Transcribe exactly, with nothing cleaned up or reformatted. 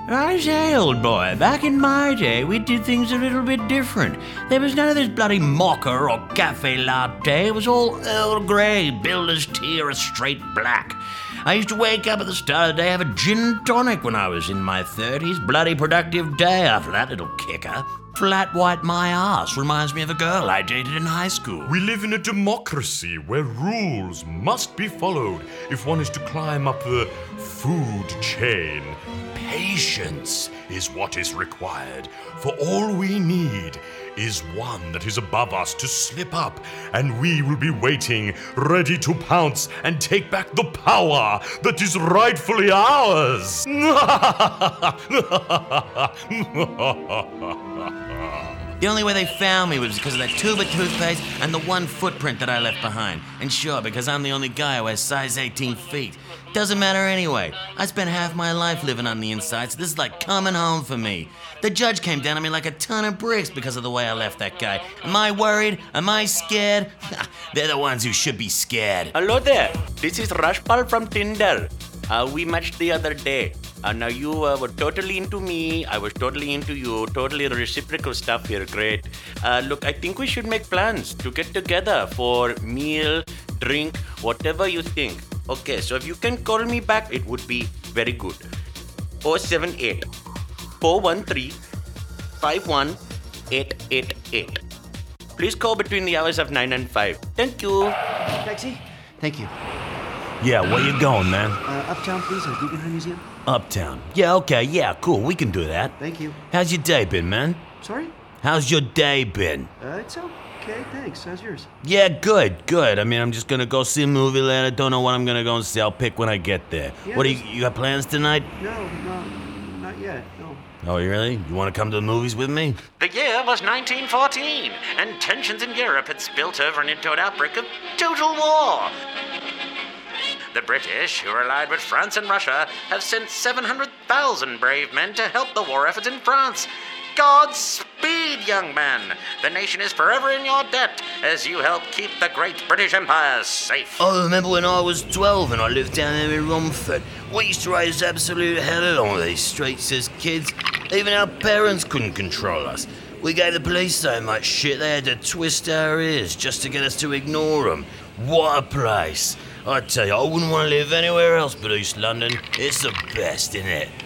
I say, old boy, back in my day, we did things a little bit different. There was none of this bloody mocha or cafe latte. It was all Earl Grey, builder's tea, or a straight black. I used to wake up at the start of the day, have a gin and tonic when I was in my thirties. Bloody productive day after that little kicker. Flat white my ass reminds me of a girl I dated in high school. We live in a democracy where rules must be followed if one is to climb up the food chain. Patience is what is required, for all we need is one that is above us to slip up, and we will be waiting, ready to pounce and take back the power that is rightfully ours. The only way they found me was because of that tube of toothpaste and the one footprint that I left behind. And sure, because I'm the only guy who has size eighteen feet. Doesn't matter anyway. I spent half my life living on the inside, so this is like coming home for me. The judge came down on me like a ton of bricks because of the way I left that guy. Am I worried? Am I scared? They're the ones who should be scared. Hello there. This is Rashpal from Tinder. Uh, we matched the other day. Uh, now you uh, were totally into me. I was totally into you. Totally reciprocal stuff here. Great. Uh, look, I think we should make plans to get together for meal, drink, whatever you think. Okay, so if you can call me back, it would be very good. oh seven eight, four one three, five one eight eight eight. Please call between the hours of nine and five. Thank you. Taxi? Thank you. Yeah, where you going, man? Uh, uptown, please, at Guggenheim Museum. Uptown. Yeah, okay, yeah, cool, we can do that. Thank you. How's your day been, man? Sorry? How's your day been? Uh, it's okay, thanks. How's yours? Yeah, good, good. I mean, I'm just gonna go see a movie later. Don't know what I'm gonna go and see. I'll pick when I get there. Yeah, what do you, you got plans tonight? No, no, not yet, no. Oh, you really? You wanna come to the movies with me? The year was nineteen fourteen, and tensions in Europe had spilt over into an outbreak of total war. The British, who are allied with France and Russia, have sent seven hundred thousand brave men to help the war effort in France. Godspeed, young man. The nation is forever in your debt as you help keep the great British Empire safe. I remember when I was twelve and I lived down there in Romford. We used to raise absolute hell along these streets as kids. Even our parents couldn't control us. We gave the police so much shit they had to twist our ears just to get us to ignore them. What a place. I tell you, I wouldn't want to live anywhere else but East London. It's the best, isn't it?